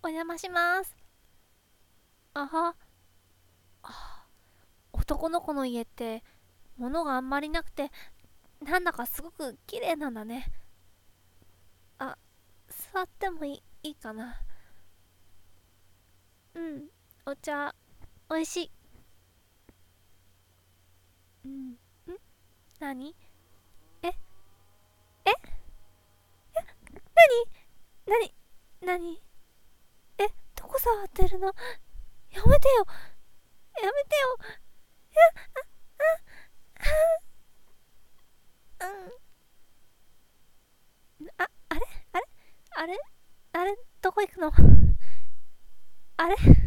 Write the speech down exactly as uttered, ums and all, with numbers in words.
お邪魔します。あは。あ、男の子の家って物があんまりなくて、なんだかすごく綺麗なんだね。あ、座ってもいい、いいかな。うん、お茶おいしい。うん。ん、何？ええ何？何？え、どこ触ってるの？やめてよ、やめてよ。うん。あ、あれあれあれあれ、どこ行くの？あれ